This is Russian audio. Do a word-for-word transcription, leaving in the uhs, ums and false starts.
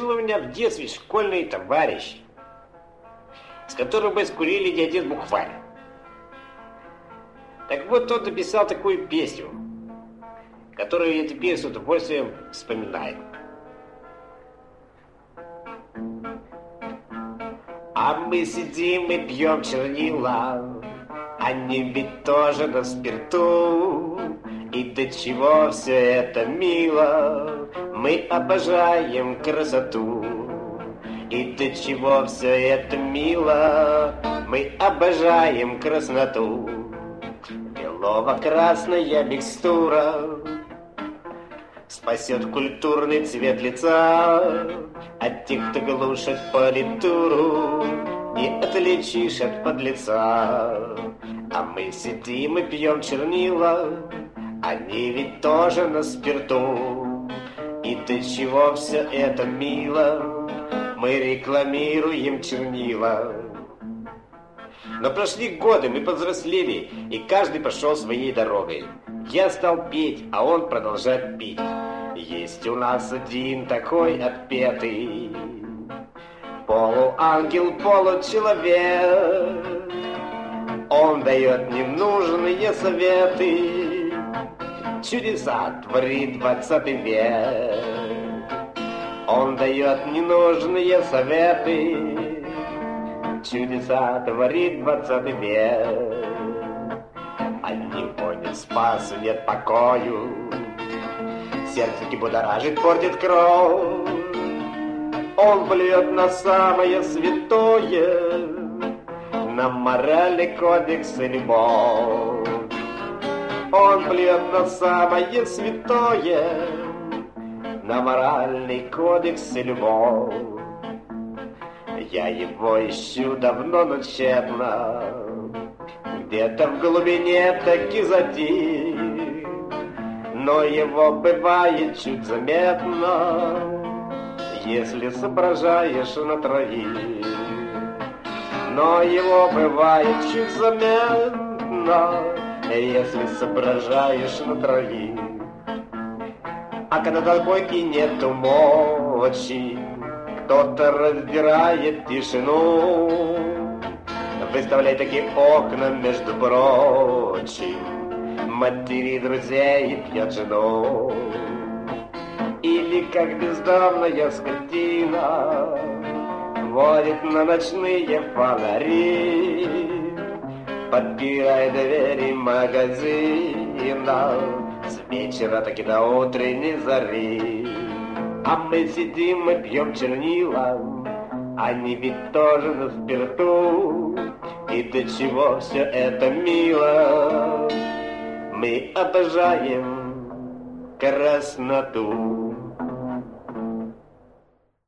Был у меня в детстве школьный товарищ, с которым мы скурили не один букварь. Так вот, он написал такую песню, которую я теперь с удовольствием вспоминаю. А мы сидим и пьем чернила, они ведь тоже на спирту. И до чего все это мило, мы обожаем красоту. И до чего все это мило, мы обожаем красноту. Белово-красная микстура спасет культурный цвет лица. От тех, кто глушит политуру, не отличишь от подлеца. А мы сидим и пьем чернила, они ведь тоже на спирту. И до чего все это мило, мы рекламируем чернила. Но прошли годы, мы повзрослели, и каждый пошел своей дорогой. Я стал петь, а он продолжает пить. Есть у нас один такой отпетый полуангел, получеловек. Он дает ненужные советы, чудеса творит двадцатый век. Он дает ненужные советы, чудеса творит двадцатый век. От него нет спасу, нет покою, сердце будоражит, портит кровь. Он плюет на самое святое, на моральный кодекс и любовь. Он плюет на самое святое, на моральный кодекс и любовь. Я его ищу давно, но тщетно, где-то в глубине таки затих. Но его бывает чуть заметно, если соображаешь на троих. Но его бывает чуть заметно, если соображаешь на троих. А когда толпойки нету мочи, кто-то раздирает тишину. Выставляй такие окна, между прочим, матери друзей пьет жену. Или как бездомная скотина водит на ночные фонари, подпирая двери магазина с вечера таки до утренней зари. А мы сидим и пьем чернила, они ведь тоже на спирту. И до чего все это мило, мы обожаем красноту.